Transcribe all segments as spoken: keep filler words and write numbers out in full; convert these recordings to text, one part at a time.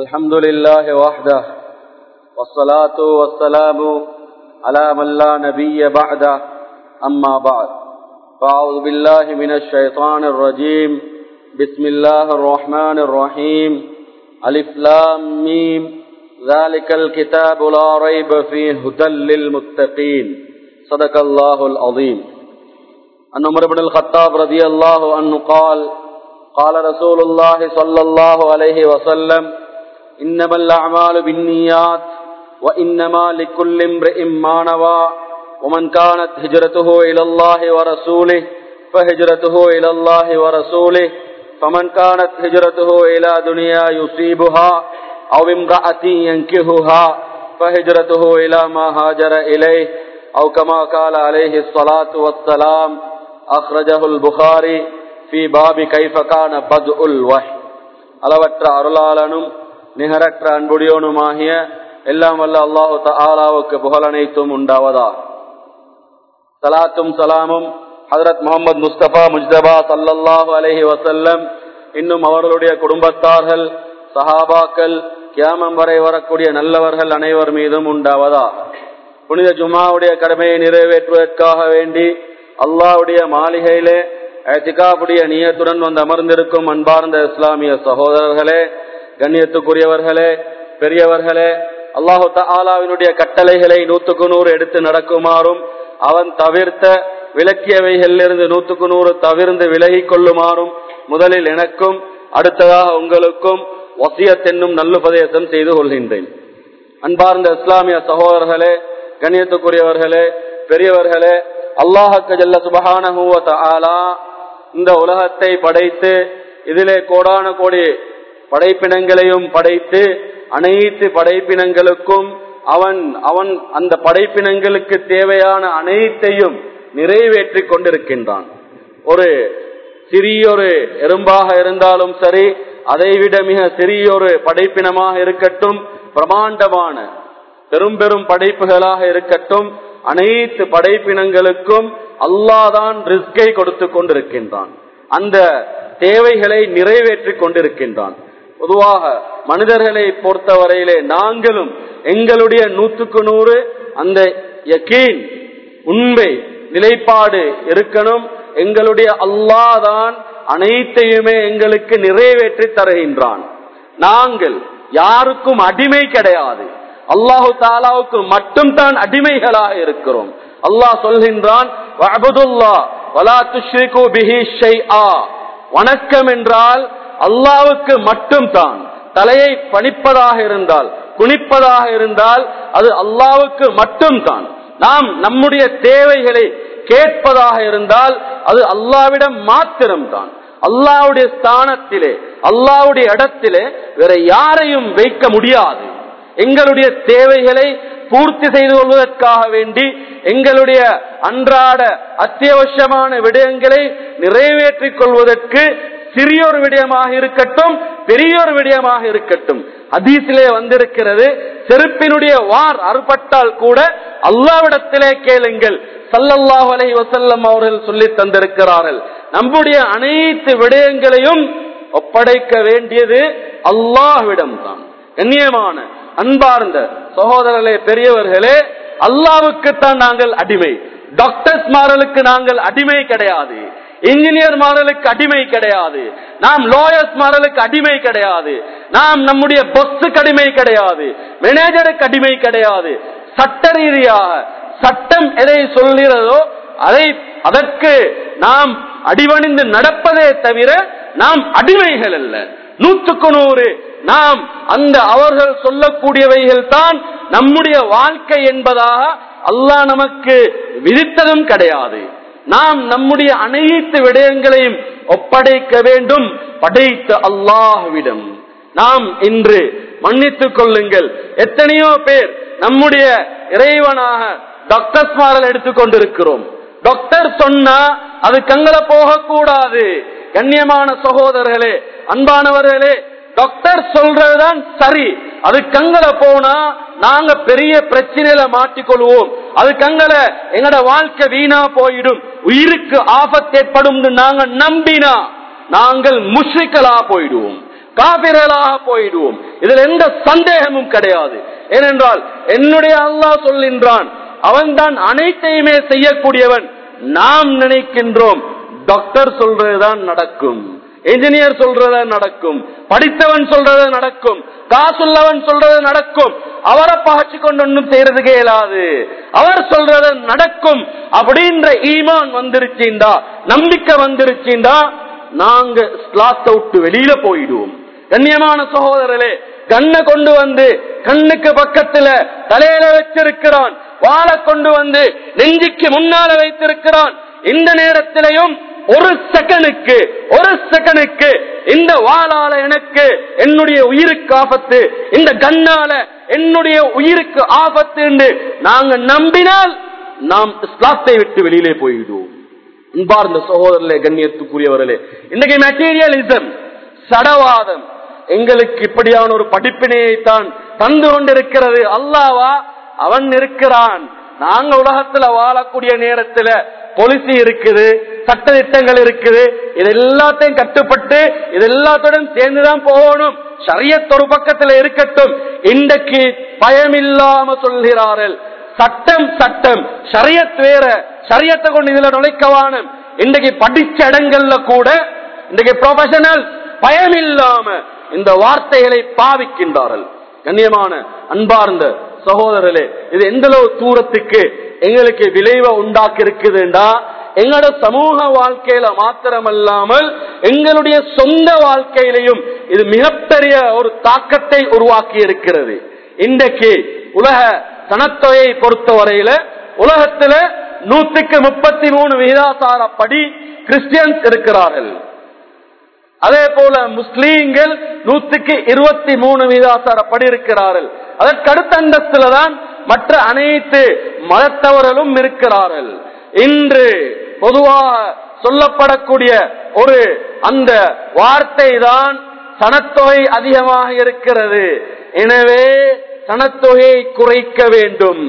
الحمد لله وحده والصلاة والسلام على من لا نبي بعده أما بعد فأعوذ بالله من الشيطان الرجيم بسم الله الرحمن الرحيم ألف لام ميم ذلك الكتاب لا ريب فيه هدى للمتقين صدق الله العظيم. عن عمر بن الخطاب رضي الله عنه قال قال رسول الله صلى الله عليه وسلم إنما الأعمال بالنيات وإنما لكل امرئ ما نوى ومن كانت هجرته إلى الله ورسوله فهجرته إلى الله ورسوله فمن كانت هجرته إلى دنيا يصيبها أو امرأة ينكحها فهجرته إلى ما هاجر إليه أو كما قال عليه الصلاة والسلام أخرجه البخاري في باب كيف كان بدء الوحي. அளவற்ற அருளாளனும் நிகரற்ற அன்புடையோனுமாகிய எல்லாம் வல்ல அல்லாஹு தஆலாவுக்கு புகழ் அனைத்தும் உண்டாவதா. ஸலாத்தும் ஸலாமும் ஹஜ்ரத் முஹம்மது முஸ்தபா முஜ்தபா ஸல்லல்லாஹு அலைஹி வஸல்லம் இன்னும் அவர்களுடைய குடும்பத்தார்கள் சஹாபாக்கள் கியாமம் வரை வரக்கூடிய நல்லவர்கள் அனைவர் மீதும் உண்டாவதா. புனித ஜும்ஆவுடைய கடமையை நிறைவேற்றுவதற்காக வேண்டி அல்லாஹ்வுடைய மாளிகையிலே இத்திகாஃபுடைய நியத்துடன் வந்து அமர்ந்திருக்கும் அன்பார்ந்த இஸ்லாமிய சகோதரர்களே, கண்ணியத்துக்குரியவர்களே, பெரியவர்களே, அல்லாஹு தஆலாவினுடைய கட்டளைகளை நூற்றுக்கு நூறு எடுத்து நடக்குமாறும் அவன் தவிர்த்த விலக்கியவைகளிலிருந்து நூற்றுக்கு நூறு தவிர்ந்து விலகி கொள்ளுமாறும் முதலில் எனக்கும் அடுத்ததாக உங்களுக்கும் வசியத் என்னும் நல்லுபதேசம் செய்து கொள்கின்றேன். அன்பார்ந்த இஸ்லாமிய சகோதரர்களே, கண்ணியத்துக்குரியவர்களே, பெரியவர்களே, அல்லாஹ் ஜல்ல சுப்ஹானஹு வ தஆலா இந்த உலகத்தை படைத்து இதிலே கோடான கோடி படைப்பினங்களையும் படைத்து அனைத்து படைப்பினங்களுக்கும் அவன் அவன் அந்த படைப்பினங்களுக்கு தேவையான அனைத்தையும் நிறைவேற்றி கொண்டிருக்கின்றான். ஒரு சிறியொரு எறும்பாக இருந்தாலும் சரி, அதைவிட மிக சிறியொரு படைப்பினமாக இருக்கட்டும், பிரமாண்டமான பெரும் பெரும் படைப்புகளாக இருக்கட்டும், அனைத்து படைப்பினங்களுக்கும் அல்லாஹ்தான் ரிஸ்கை கொடுத்து கொண்டிருக்கின்றான். அந்த தேவைகளை நிறைவேற்றி கொண்டிருக்கின்றான். பொதுவாக மனிதர்களை பொறுத்தவரையிலே நாங்களும் எங்களுடைய நூற்றுக்கு நூறு அந்த யகீன் உண்மை நிலைப்பாடு இருக்கணும். எங்களுடைய அல்லாஹ் தான் அனைத்தையுமே எங்களுக்கு நிறைவேற்றி தருகின்றான். நாங்கள் யாருக்கும் அடிமை கிடையாது, அல்லாஹு தாலாவுக்கு மட்டும் தான் அடிமைகளாக இருக்கிறோம். அல்லாஹ் சொல்கின்றான், வணக்கம் என்றால் அல்லாஹ்வுக்கு மட்டும் தான். தலையை பணிப்பதாக இருந்தால், குனிப்பதாக இருந்தால் அது அல்லாஹ்வுக்கு மட்டும் தான். நாம் நம்முடைய தேவைகளை கேட்பதாக இருந்தால் அது அல்லாஹ்விடம் மாத்திரம்தான். அல்லாஹ்வுடைய ஸ்தானத்திலே, அல்லாஹ்வுடைய இடத்திலே வேற யாரையும் வைக்க முடியாது. எங்களுடைய தேவைகளை பூர்த்தி செய்து கொள்வதற்காக வேண்டி எங்களுடைய அன்றாட அத்தியாவசியமான விடயங்களை நிறைவேற்றிக் கொள்வதற்கு சிறியோர் விடயமாக இருக்கட்டும், பெரியோர் விடயமாக இருக்கட்டும், ஹதீஸிலே வந்திருக்கிறது, செருப்பினுடைய வார் அறுபட்டால் கூட அல்லாஹ்விடத்திலே கேளுங்கள், ஸல்லல்லாஹு அலைஹி வஸல்லம் அவர்கள் சொல்லி தந்திருக்கிறார்கள். நம்முடைய அனைத்து விடயங்களையும் ஒப்படைக்க வேண்டியது அல்லாஹ்விடம் தான். கண்ணியமான அன்பார்ந்த சகோதரர்களே, பெரியவர்களே, அல்லாஹ்வுக்குத்தான் நாங்கள் அடிமை. டாக்டர்ஸ் மார்களுக்கு நாங்கள் அடிமை கிடையாது, இன்ஜினியர் மார்களுக்கு அடிமை கிடையாது, நாம் லாயர்ஸ் மார்களுக்கு அடிமை கிடையாது, நாம் நம்முடைய பொஸ்ஸுக்கு அடிமை கிடையாது, மேனேஜருக்கு அடிமை கிடையாது. சட்ட ரீதியாக சட்டம் எதை சொல்கிறதோ அதை அதற்கு நாம் அடிவணிந்து நடப்பதே தவிர நாம் அடிமைகள் அல்ல. நூற்றுக்கு நூறு நாம் அந்த அவர்கள் சொல்லக்கூடியவைகள் தான் நம்முடைய வாழ்க்கை என்பதாக அல்லாஹ் நமக்கு விதித்ததும் கிடையாது. நாம் நம்முடைய அனைத்து விடயங்களையும் ஒப்படைக்க வேண்டும் படைத்த அல்லாஹ்விடம். நாம் இன்று மன்னித்துக் கொள்ளுங்கள், எத்தனையோ பேர் நம்முடைய இறைவனாக டாக்டர்ஸ் மாரல் எடுத்துக்கொண்டிருக்கிறோம். டாக்டர் சொன்னா அது கங்கள போகக்கூடாது. கண்ணியமான சகோதரர்களே, அன்பானவர்களே, டாக்டர் சொல்றதுதான் சரி. அது கங்கள போனா நாங்க பெரிய பிரச்சனையில மாட்டிக்கொள்வோம். அது கங்கள எங்கட வாழ்க்கை வீணா போயிடும், உயிருக்கு ஆபத்து ஏற்படும் நாங்க நம்பினா நாங்கள் முஷ்ரிக்கலா போயிடுவோம். காபிர்களாக போயிடுவோம். இதில் எந்த சந்தேகமும் கிடையாது. ஏனென்றால் என்னுடைய அல்லாஹ் சொல்கின்றான், அவன் தான் அனைத்தையுமே செய்யக்கூடியவன். நாம் நினைக்கின்றோம் டாக்டர் சொல்றதுதான் நடக்கும், என்ஜினியர் சொல்றது நடக்கும், படித்தவன் சொல்றது நடக்கும், காசுள்ளவன் சொல்றது நடக்கும், அவரை பகச்சு கொண்டு ஒன்றும் செய்யறதுக்கே இயலாது, அவர் சொல்றது நடக்கும் அப்படின்ற ஈமான் வந்துருச்சுண்டா, நம்பிக்கை வந்துருச்சுண்டா, நாங்க இஸ்லாத்தை விட்டு வெளியில போயிடுவோம். கண்ணியமான சகோதரர்களே, கண்ணை கொண்டு வந்து கண்ணுக்கு பக்கத்துல தலையில வச்சிருக்கிறான், வாழை கொண்டு வந்து நெஞ்சுக்கு முன்னால வைத்திருக்கிறான். இந்த நேரத்திலையும் ஒரு செகண்டுக்கு ஒரு செகண்டுக்கு இந்த வாளால எனக்கு என்னுடைய உயிருக்கு ஆபத்து, இந்த கண்ணால என்னுடைய உயிருக்கு ஆபத்து என்று நாங்க நம்பினால் நாம் இஸ்லாத்தை விட்டு வெளியிலே போயிடுவோம். அன்பார்ந்த சகோதரர்களே, கண்ணியத்துக்குரியவர்களே, இன்னைக்கு மெட்டீரியலிசம், சடவாதம் எங்களுக்கு இப்படியான ஒரு படிப்பினையை தான் தந்து கொண்டிருக்கிறது. அல்லாவா அவன் இருக்கிறான். நாங்க உலகத்துல வாழக்கூடிய நேரத்துல பாலிசி இருக்குது, சட்ட திட்டங்கள் இருக்குது, இது எல்லாத்தையும் கட்டுப்பட்டு இது எல்லாத்துடன் சேர்ந்துதான் போகணும். ஷரியத் ஒரு பக்கத்துல இருக்கட்டும். இன்றைக்கு பயமில்லாம சொல்கிறார்கள், சட்டம் சட்டம், ஷரியத் வேற, ஷரியத்தை கொண்டு இதுல நுழைக்கவானும். இன்றைக்கு படிச்ச இடங்கள்ல கூட இன்றைக்கு ப்ரொஃபஷனல் பயமில்லாம இந்த வார்த்தைகளை பாவிக்கின்றார்கள். கண்ணியமான அன்பார்ந்த சகோதரர்களே, இது எந்த அளவு தூரத்துக்கு எங்களுக்கு விளைவை உண்டாக்கி இருக்குதுண்டா, எங்களோட சமூக வாழ்க்கையில மாத்திரமல்லாமல் எங்களுடைய சொந்த வாழ்க்கையிலையும் இது மிகப்பெரிய ஒரு தாக்கத்தை உருவாக்கி இருக்கிறது. இன்றைக்கு உலக சனத்தொகையை பொறுத்தவரையில உலகத்துல நூற்றுக்கு முப்பத்தி மூணு விகிதாசாரப்படி கிறிஸ்டியன்ஸ் இருக்கிறார்கள். அதே போல முஸ்லீம்கள் நூற்றுக்கு இருபத்தி மூணு விகிதாசாரப்படி இருக்கிறார்கள். அதற்கு அடுத்த அந்தஸ்துல தான் மற்ற அனைத்து மதத்தவர்களும் இருக்கிறார்கள். இன்று பொதுவாக சொல்லப்படக்கூடிய ஒரு அந்த வார்த்தை தான் சனத்தொகை அதிகமாக இருக்கிறது, எனவே சனத்தொகையை குறைக்க வேண்டும்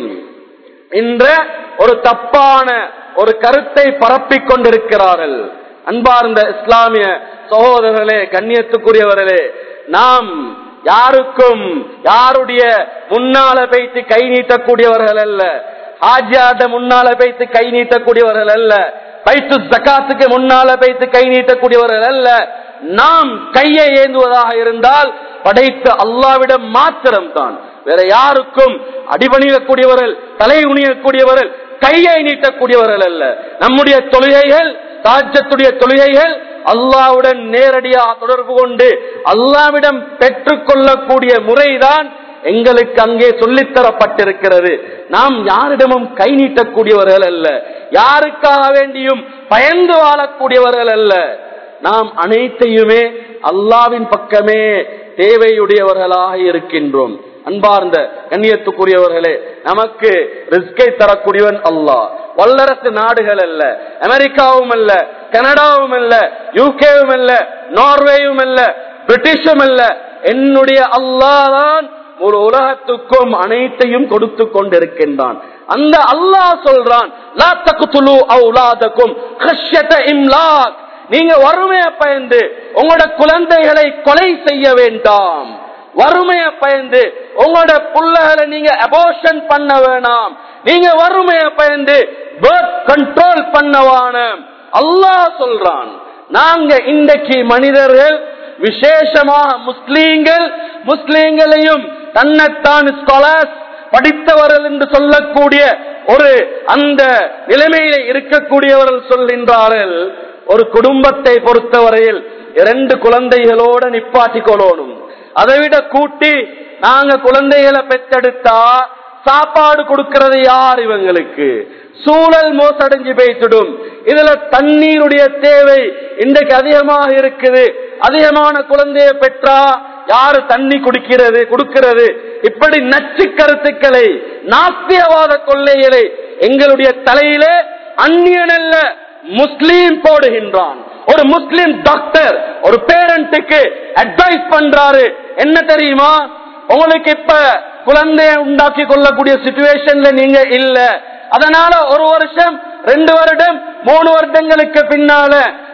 என்ற ஒரு தப்பான ஒரு கருத்தை பரப்பிக் கொண்டிருக்கிறார்கள். அன்பார்ந்த இஸ்லாமிய சகோதரர்களே, கண்ணியத்துக்குரியவர்களே, நாம் யாருக்கும் யாருடைய முன்னால வைத்து கை நீட்டக்கூடியவர்கள் அல்ல, ஹாஜியாட்ட முன்னால வைத்து கை நீட்டக்கூடியவர்கள் அல்ல, பைத்து ஜகாத்துக்கு முன்னால வைத்து கை நீட்டக்கூடியவர்கள் அல்ல. நாம் கையை ஏந்துவதாக இருந்தால் படைத்த அல்லாவிடம் மாத்திரம் தான், வேற யாருக்கும் அடிபணியக்கூடியவர்கள், தலை உணியக்கூடியவர்கள், கையை நீட்டக்கூடியவர்கள் அல்ல. நம்முடைய தொழுகைகள், தாஜ்ஜத்துடைய தொழுகைகள் அல்லாஹ்வுடன் நேரடியாக தொடர்பு கொண்டு அல்லாஹ்விடம் பெற்றுக் கொள்ளக்கூடிய முறைதான் எங்களுக்கு அங்கே சொல்லித்தரப்பட்டிருக்கிறது. நாம் யாரிடமும் கை நீட்டக்கூடியவர்கள் அல்ல, யாருக்காக வேண்டியும் பயந்து வாழக்கூடியவர்கள் அல்ல. நாம் அனைத்தையுமே அல்லாஹ்வின் பக்கமே தேவையுடையவர்களாக இருக்கின்றோம். அன்பார்ந்த கண்ணியத்துக்குரியவர்களே, நமக்கு ரிஸ்கை தரக்கூடியவன் அல்லாஹ். வல்லரசு நாடுகள் அல்ல, அமெரிக்காவும் அல்ல, கனடாவும் அல்ல, யூகேவும் அல்ல, நார்வேயும் அல்ல, பிரிட்டிஷும் அல்ல, என்னுடைய அல்லாஹ் தான் ஒரு உலகத்துக்கும் அனைத்தையும் கொடுத்து கொண்டிருக்கின்றான். அந்த அல்லாஹ் சொல்றான், லா தக்துலு அவுலாதகும் கஷ்யத இம்லாக், நீங்க வறுமையை பயந்து உங்களோட குழந்தைகளை கொலை செய்ய வேண்டாம், வறுமையை பயந்து உங்களோட புள்ளைகளை நீங்க அபோர்ஷன் பண்ண வேணாம், நீங்க வறுமையை பயந்து பர்த் கண்ட்ரோல் பண்ணவான அல்லாஹ் சொல்றான். நாங்க இன்றைக்கு மனிதர்கள், விசேஷமாக முஸ்லீம்கள், முஸ்லீம்களையும் தன்னைத்தான் ஸ்காலர்ஸ், படித்தவர்கள் என்று சொல்லக்கூடிய ஒரு அந்த நிலைமையில இருக்கக்கூடியவர்கள் சொல்கின்றார்கள், ஒரு குடும்பத்தை பொறுத்தவரையில் இரண்டு குழந்தைகளோட நிப்பாட்டிக் கொள்ளணும். அதை விட கூட்டி நாங்க குழந்தைகளை பெற்றெடுத்தா சாப்பாடு கொடுக்கிறது யார்? இவங்களுக்கு சூழல் மோசடைஞ்சு போய்த்திடும். இதுல தண்ணீருடைய தேவை இன்றைக்கு அதிகமாக இருக்குது. அதிகமான குழந்தைய பெற்றா யாரு தண்ணி குடிக்கிறது கொடுக்கிறது? இப்படி நச்சு கருத்துக்களை, நாஸ்தியவாத கொள்ளைகளை எங்களுடைய தலையிலே அந்நியனல்ல முஸ்லீம் போடுகின்றான். ஒரு முஸ்லிம் டாக்டர் ஒரு பேரண்ட்டுக்கு அட்வைஸ் பண்றாரு, என்ன தெரியுமா, உங்களுக்கு இப்ப குழந்தைய உண்டாக்கி கொள்ளக்கூடிய சிச்சுவேஷன்ல நீங்க இல்ல, அதனால ஒரு வருஷம், ரெண்டு வருடம், மூணு வருடங்களுக்கு பின்னால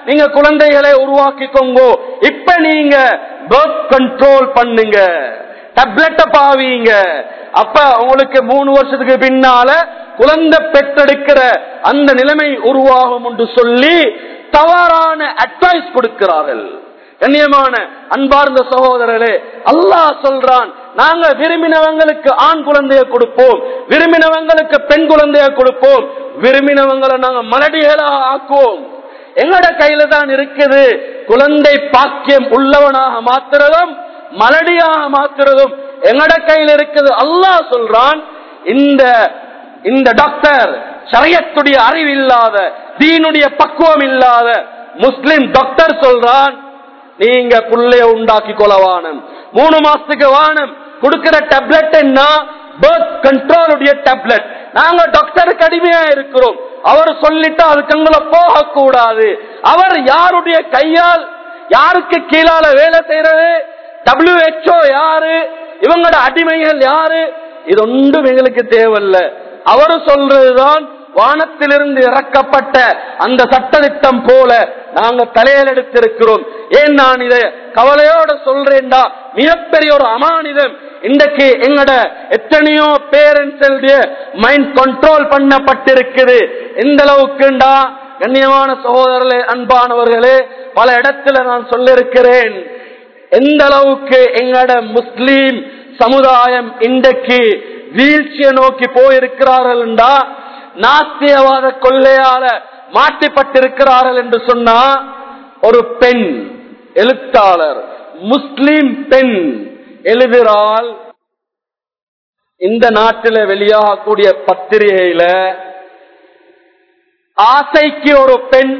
நீங்க குழந்தைகளை உருவாக்கிக்கோங்க. இப்ப நீங்க பர்த் கண்ட்ரோல் பண்ணுங்க, டேப்லெட்ட பாவீங்க. அப்ப உங்களுக்கு மூணு வருஷத்துக்கு பின்னால குழந்தை பெற்றெடுக்கிற அந்த நிலைமை உருவாகும் என்று சொல்லி தவறான அட்வைஸ் கொடுக்கிறார்கள். கண்ணியமான அன்பார்ந்த சகோதரரே, அல்லாஹ் சொல்றான், நாங்க விரும்பினவங்களுக்கு ஆண் குழந்தைய கொடுப்போம், விரும்பினவங்களுக்கு பெண் குழந்தைய கொடுப்போம், விரும்பினவங்களை நாங்க மலடிகளாக ஆக்குவோம். எங்கட கையில தான் இருக்குது. குழந்தை பாக்கியம் உள்ளவனாக மாத்துறதும் மலடியாக மாத்துறதும் எங்கட கையில் இருக்குது. அல்லாஹ் சொல்றான், இந்த இந்த டாக்டர் ஷரியத்துடைய அறிவு இல்லாத, தீனுடைய பக்குவம் இல்லாத முஸ்லிம் டாக்டர் சொல்றான், நீங்க புள்ளைய உண்டாக்கி கொள்ளவானம், மூணு மாசத்துக்கு வானம். கொடுக்கிற டேப்லெட் என்ன? பர்த் கண்ட்ரோலுடைய டேப்லெட். நாங்க டாக்டருக்கு அடிமையா இருக்கிறோம். அவர் சொல்லிட்டு அதுக்கு எங்களை போக கூடாது. அவர் யாருடைய கையால், யாருக்கு கீழால வேலை செய்யறது? டபிள்யூ ஹெச் ஓ யாரு? இவங்களோட அடிமைகள் யாரு? இது ஒன்றும் எங்களுக்கு தேவையில்லை. அவரு சொல்றதுதான் வானத்திலிருந்து இறக்கப்பட்ட அந்த சட்டத்திட்டம் போல நாங்க தலையில் எடுத்திருக்கிறோம். ஏன் நான் இதை கவலையோட சொல்றேன்டா, மிகப்பெரிய ஒரு அமானிதம் இன்றைக்கு எங்கட எத்தனையோ பேரண்ட்ஸ் மைண்ட் கண்ட்ரோல் பண்ணப்பட்டிருக்குது. எந்த அளவுக்குண்டா, கண்ணியமான சகோதரர்களே, அன்பானவர்களே, பல இடத்துல நான் சொல்லிருக்கிறேன், எந்த அளவுக்கு எங்கட முஸ்லீம் சமுதாயம் இன்றைக்கு வீழ்ச்சியை நோக்கி போயிருக்கிறார்கள் என்றா, நாஸ்தியவாத கொள்ளையால மாட்டிப்பட்டிருக்கிறார்கள் என்று சொன்னா, ஒரு பெண் எழுத்தாளர், முஸ்லிம் பெண் எழுதுகிறாள், இந்த நாட்டில் வெளியாகக்கூடிய பத்திரிகையில ஆசைக்கு ஒரு பெண்,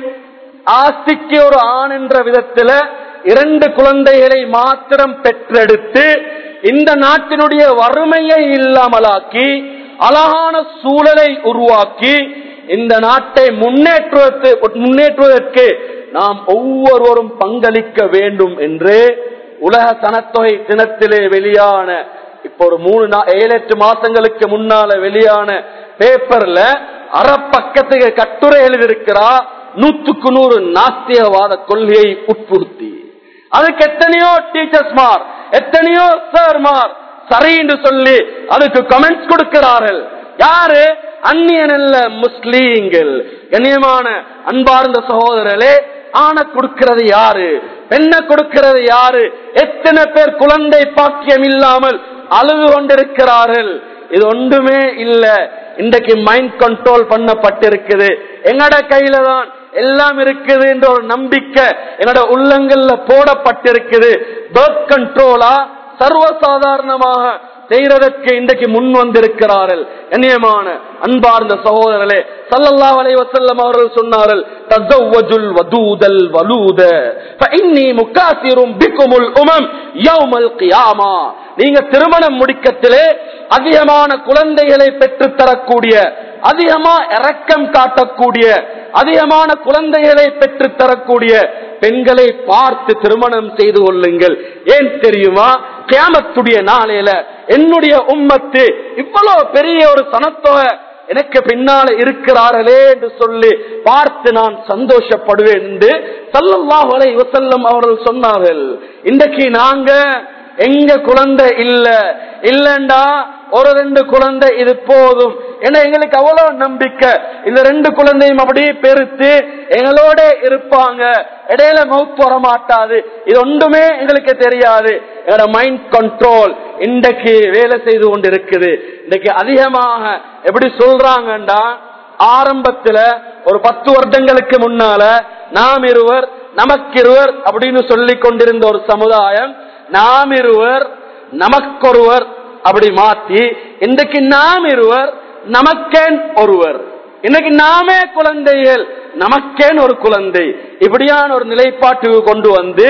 ஆசைக்கு ஒரு ஆண் என்ற விதத்தில் இரண்டு குழந்தைகளை மாத்திரம் பெற்றெடுத்து இந்த நாட்டினுடைய வறுமையை இல்லாமலாக்கி அழகான சூழலை உருவாக்கி இந்த நாட்டை முன்னேற்றுவதற்கு முன்னேற்றுவதற்கு நாம் ஒவ்வொருவரும் பங்களிக்க வேண்டும் என்று உலக சனத்தொகை தினத்திலே வெளியான, இப்போ ஒரு மூணு ஏழு எட்டு மாசங்களுக்கு முன்னால வெளியான பேப்பர்ல அறப்பக்கத்துக்கு கட்டுரை எழுதியிருக்கிறா. நூற்றுக்கு நூறு நாஸ்தியவாத கொள்கையை உட்படுத்தி அதுக்கு எத்தனையோ டீச்சர்ஸ்மார், எத்தனையோ சார்மார் சரி என்று சொல்லி அதுக்கு கமெண்ட்ஸ் கொடுக்கிறார்கள். யாரு? அந்நியன் அல்ல, முஸ்லீம்கள். கண்ணியமான அன்பார்ந்த சகோதரர்களே, ஆண கொடுக்கிறது யாரு? பெண்ண கொடுக்கிறது யாரு? எத்தனை பேர் குழந்தை பாக்கியம் இல்லாமல் அழுது கொண்டிருக்கிறார்கள். இது ஒன்றுமே இல்ல. இன்றைக்கு மைண்ட் கண்ட்ரோல் பண்ணப்பட்டிருக்குது. எங்கட கையில தான் எல்லாம் இருக்குது என்ற ஒரு நம்பிக்கை என்னோட உள்ளங்கள்ல போடப்பட்டிருக்குது. பர்த் கண்ட்ரோலா சர்வசாதாரணமாக செய்யறதற்கு இன்றைக்கு முன் வந்திருக்கிறார்கள். கண்ணியமான அன்பார்ந்த சகோதரர்களே, ஸல்லல்லாஹு அலைஹி வஸல்லம் அவர்கள் சொன்னார்கள், தஸவ்வஜுல் வதூதல் வலூத ஃபஇன்னி முகாசிரும் பிகுமுல் உமம் யௌமல் கியாமா. நீங்க திருமணம் முடிக்கத்திலே அதிகமான குழந்தைகளை பெற்று தரக்கூடிய, அதிகமா இரக்கம் காட்டக்கூடிய, அதிகமான குழந்தைகளை பெற்று தரக்கூடிய பெண்களை பார்த்து திருமணம் செய்து கொள்ளுங்கள். ஏன் தெரியுமா? கியாமத்துடைய நாளையில என்னுடைய உம்மத்து இவ்வளவு பெரிய ஒரு சனத்தொகை எனக்கு பின்னால இருக்கிறார்களே என்று சொல்லி பார்த்து நான் சந்தோஷப்படுவேன் என்று ஸல்லல்லாஹு அலைஹி வஸல்லம் அவர்கள் சொன்னார்கள். இன்றைக்கு நாங்க எங்க குழந்தை இல்ல இல்லண்டா ஒரு ரெண்டு குழந்தை இது போதும் ஏன்னா எங்களுக்கு அவ்வளவு நம்பிக்கை, இந்த ரெண்டு குழந்தையும் அப்படியே பெருத்து எங்களோட இருப்பாங்க, இடையில மவுத் வர மாட்டாது, இது ஒன்றுமே எங்களுக்கு தெரியாது. எங்களோட மைண்ட் கண்ட்ரோல் இன்றைக்கு வேலை செய்து கொண்டு இருக்குது. இன்னைக்கு அதிகமாக எப்படி சொல்றாங்கண்டா, ஆரம்பத்துல ஒரு பத்து வருடங்களுக்கு முன்னால நாம் இருவர் நமக்கிருவர் அப்படின்னு சொல்லி கொண்டிருந்த ஒரு சமுதாயம், நாம் இருவர் நமக்கொருவர் அப்படி மாத்தி இன்றைக்கு நாம் இருவர் நமக்கேன் ஒருவர், இன்னைக்கு நாமே குழந்தைகள் நமக்கேன் ஒரு குழந்தை, இப்படியான ஒரு நிலைப்பாட்டுக்கு கொண்டு வந்து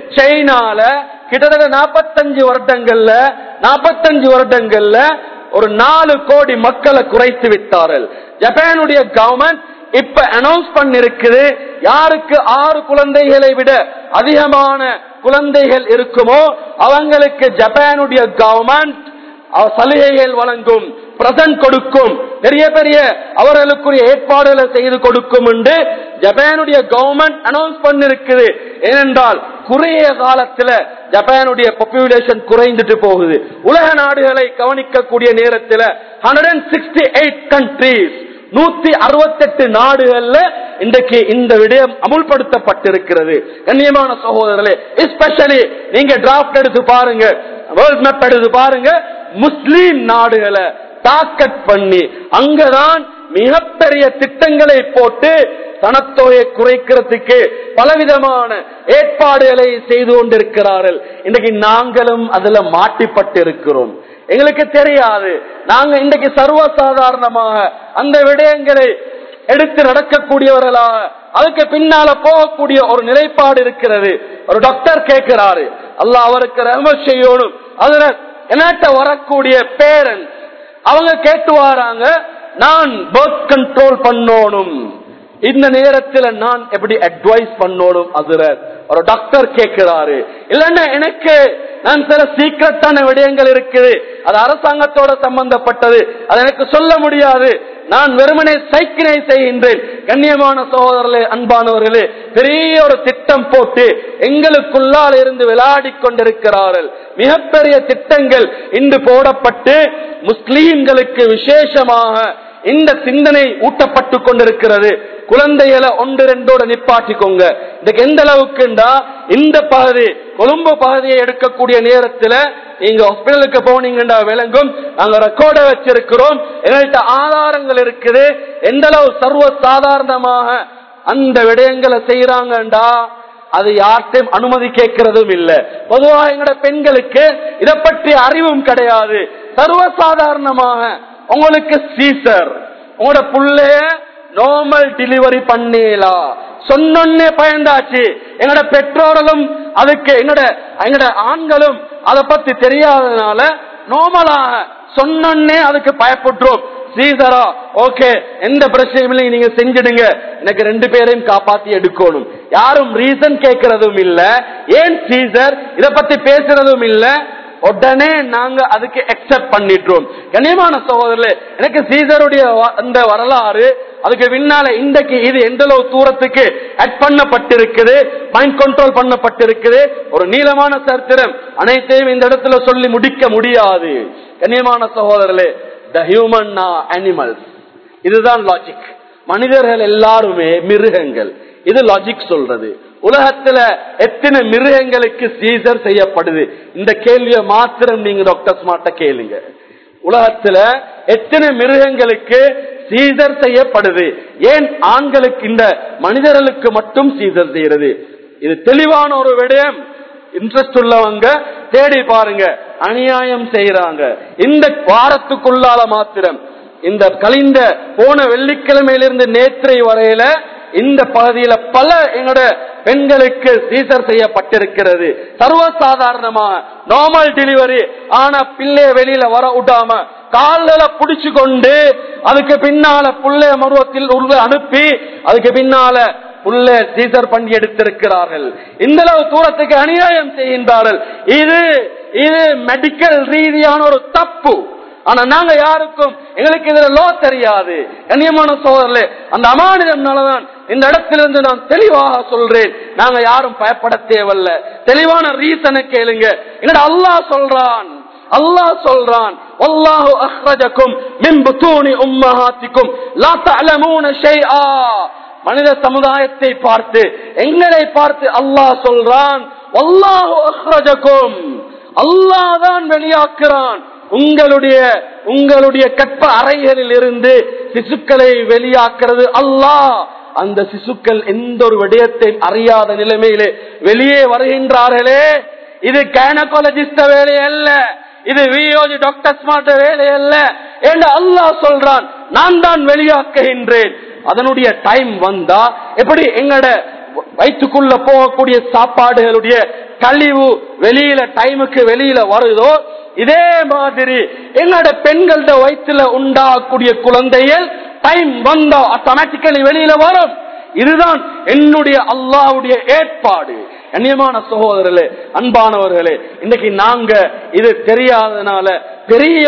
சைனால கிட்டத்தட்ட நாற்பத்தஞ்சு வருடங்கள்ல நாற்பத்தஞ்சு வருடங்கள்ல ஒரு நாலு கோடி மக்களை குறைத்து விட்டார்கள். ஜப்பானுடைய கவர்மெண்ட் இப்ப அனௌன்ஸ் பண்ணிருக்குது, யாருக்கு ஆறு குழந்தைகளை விட அதிகமான குழந்தைகள் இருக்குமோ அவங்களுக்கு ஜப்பானுடைய கவர்மெண்ட் சலுகைகள் வழங்கும், பிரசன்ட் கொடுக்கும், பெரிய பெரிய அவர்களுக்குரிய ஏற்பாடுகளை செய்து கொடுக்கும் என்று ஜப்பானுடைய கவர்மெண்ட் அனௌன்ஸ் பண்ணிருக்குது. ஏனென்றால் குறைய காலத்துல ஜப்பானுடைய பாப்புலேஷன் குறைந்துட்டு போகுது. உலக நாடுகளை கவனிக்கக்கூடிய நேரத்தில் நூற்று அறுபத்தி எட்டு கண்ட்ரீஸ் நூத்தி அறுபத்தி எட்டு நாடுகள்ல இன்றைக்கு இந்த விடயம் அமுல்படுத்தப்பட்டிருக்கிறது. கண்ணியமான சகோதரர்களே, எஸ்பெஷலி நீங்க டிராப்ட் எடுத்து பாருங்க, வேர்ல்ட் மேப் எடுத்து பாருங்க, முஸ்லீம் நாடுகளை டார்கெட் பண்ணி அங்கதான் மிகப்பெரிய திட்டங்களை போட்டு சனத்தொகையை குறைக்கிறதுக்கு பலவிதமான ஏற்பாடுகளை செய்து கொண்டிருக்கிறார்கள். இன்றைக்கு நாங்களும் அதுல மாட்டிப்பட்டு இருக்கிறோம். எங்களுக்கு தெரியாது, நாங்க இன்றைக்கு சர்வசாதாரணமாக அந்த விடயங்களை எடுத்து நடக்கக்கூடியவர்களாக அதுக்கு பின்னால போகக்கூடிய ஒரு நிலைப்பாடு இருக்கிறது. ஒரு டாக்டர் கேட்கிறாரு, அல்லாஹ் அவருக்கு ரஹ்மத் செய்யணும், அதுல என்னட்ட வரக்கூடிய பேரண்ட்ஸ் அவங்க கேட்டு வராங்க, நான் பர்த் கண்ட்ரோல் பண்ணணும், இந்த நேரத்தில் நான் எப்படி அட்வைஸ் பண்ணணும்? அதுல ஒரு டாக்டர் கேட்கிறாரு. இல்லன்னா எனக்கு நான் சில சீக்கிரட்டான விடயங்கள் இருக்குது, அது அரசாங்கத்தோட சம்பந்தப்பட்டது, அது எனக்கு சொல்ல முடியாது, நான் வெறுமனே சைக்கிளை செய்கின்றேன். கண்ணியமான சகோதரர்களே, அன்பானவர்களே, பெரிய ஒரு திட்டம் போட்டு எங்களுக்குள்ளால் இருந்து விளையாடி கொண்டிருக்கிறார்கள். மிகப்பெரிய திட்டங்கள் இன்று போடப்பட்டு முஸ்லீம்களுக்கு விசேஷமாக இந்த சிந்தனை ஊட்டப்பட்டு கொண்டிருக்கிறது. குழந்தைகளை ஒன்று ரெண்டோட நிப்பாட்டிக்கோங்க. இதுக்கு எந்த அளவுக்குண்டா, இந்த பகுதி கொழும்பு பகுதியை எடுக்கக்கூடிய நேரத்தில் நீங்க ஹாஸ்பிட்டலுக்கு போனீங்கடா விளங்கும், நாங்க ரெக்கார்ட வச்சிருக்கிறோம், எங்கள்கிட்ட ஆதாரங்கள் இருக்குது, எந்த அளவு சர்வ சாதாரணமாக அந்த விடயங்களை செய்யறாங்கடா. அது யார்ட்டையும் அனுமதி கேட்கறதும் இல்ல. பொதுவாக எங்கட பெண்களுக்கு இதை பற்றி அறிவும் கிடையாது. சர்வசாதாரணமாக உங்களுக்கு சீசர், உங்களோட புள்ளைய நார்மல் டெலிவரி பண்ணீங்களா சொன்னே பயந்தாச்சு. எங்கட பெற்றோர்களும் அதுக்கு எங்கட எங்கட ஆண்களும் அதை பத்தி தெரியாததுனால நார்மலாக சொன்னே அதுக்கு பயப்பட்டுரும். சீசரா ஓகே, எந்த பிரச்சனையும் நீங்க செஞ்சிடுங்க, எனக்கு ரெண்டு பேரையும் காப்பாத்தி எடுக்கணும். யாரும் ரீசன் கேட்கறதும் இல்ல, ஏன் சீசர் இத பத்தி பேசுறதும் இல்ல, உடனே நாங்க அதுக்கு அக்செப்ட் பண்ணிட்டோம். கண்ணியமான சகோதரர்களே, எனக்கு சீசருடைய அந்த வரலாறு, அதுக்கு பின்னால இன்றைக்கு இது எந்த அளவு தூரத்துக்கு அட் பண்ணப்பட்டிருக்குது, மைண்ட் கண்ட்ரோல் பண்ணப்பட்டிருக்குது, ஒரு நீளமான சரித்திரம், அனைத்தையும் இந்த இடத்துல சொல்லி முடிக்க முடியாது. கண்ணியமான சகோதரர்களே, த ஹியூமன் அனிமல்ஸ், இதுதான் லாஜிக். மனிதர்கள் எல்லாருமே மிருகங்கள், இது லாஜிக் சொல்றது. உலகத்துல எத்தனை மிருகங்களுக்கு சீசர் செய்யப்படுது? இந்த கேள்வியை மாத்திரம் நீங்க டாக்டர் ஸ்மார்ட்ட கேளுங்க. உலகத்துல எத்தனை மிருகங்களுக்கு சீசர் செய்யப்படுது? ஏன் ஆண்களுக்கு, இந்த மனிதர்களுக்கு மட்டும் சீசர் செய்யறது? இது தெளிவான ஒரு விடயம். இன்ட்ரெஸ்ட் உள்ளவங்க தேடி பாருங்க. அநியாயம் செய்யறாங்க. இந்த வாரத்துக்குள்ளால மாத்திரம், இந்த கழிந்த போன வெள்ளிக்கிழமையிலிருந்து நேற்றை வரையில இந்த பகுதியில பல எங்களோட பெண்களுக்கு சீசர் செய்யப்பட்டிருக்கிறது. சர்வசாதாரணமா நார்மல் டெலிவரி ஆனா பிள்ளைய வெளியில வர விடாம கால்ல புடிச்சு கொண்டு அதுக்கு பின்னால புள்ளைய மருவத்தில் உள்ள அனுப்பி அதுக்கு பின்னால புள்ள சீசர் பண்ணி எடுத்திருக்கிறார்கள். இந்த அளவு தூரத்துக்கு அநியாயம் செய்கின்றார்கள். இது இது மெடிக்கல் ரீதியான ஒரு தப்பு. ஆனா நாங்க யாருக்கும் எங்களுக்கு இதுல லோ தெரியாது. கண்ணியமான சோதரர்களே, அந்த அமானிதம்னாலதான் இந்த இடத்திலிருந்து நான் தெளிவாக சொல்றேன், நாங்க யாரும் பயப்பட தேவையில்ல. தெளிவான ரீசனை கேளுங்க. எங்கட அல்லாஹ் சொல்றான், அல்லாஹ் சொல்றான், வல்லாஹு அக்ரஜக்கும் மின் புத்தூனி உம்மஹாத்திக்கும் லா தஅலமூன ஷைஆ. மனித சமுதாயத்தை பார்த்து, எங்களை பார்த்து அல்லாஹ் சொல்றான், வல்லாஹு அக்ரஜக்கும், அல்லாஹ் தான் வெளியாக்குறான் உங்களுடைய உங்களுடைய கற்ப அறைகளில் இருந்து சிசுக்களை வெளியாக்குறது அல்லாஹ். அந்த சிசுக்கள் எந்த ஒரு விடயத்தை அறியாத நிலைமையிலே வெளியே வருகின்றார்களே, இது கைனகாலஜிஸ்ட் வேலை அல்ல, இது வியோஜி டாக்டர் ஸ்மார்ட் வேலை அல்ல என்று அல்லாஹ் சொல்றான். நான் தான் வெளியாக்குகின்றேன். அதனுடைய டைம் வந்தா எப்படி எங்கட வயிற்றுக்குள்ள போகக்கூடிய சாப்பாடுகளுடைய கழிவு வெளியில டைமுக்கு வெளியில வருதோ, இதே மாதிரி எங்களோட பெண்களோட வயிற்றுல உண்டாகக்கூடிய குழந்தைகள் டைம் வந்தா ஆட்டோமேட்டிக்கலி வெளியில வரும். இதுதான் என்னுடைய அல்லாஹ்வுடைய ஏற்பாடு. கண்ணியமான சகோதரர்களே, அன்பானவர்களே, இன்னைக்கு நாங்க இது தெரியாதனால பெரிய ஒரு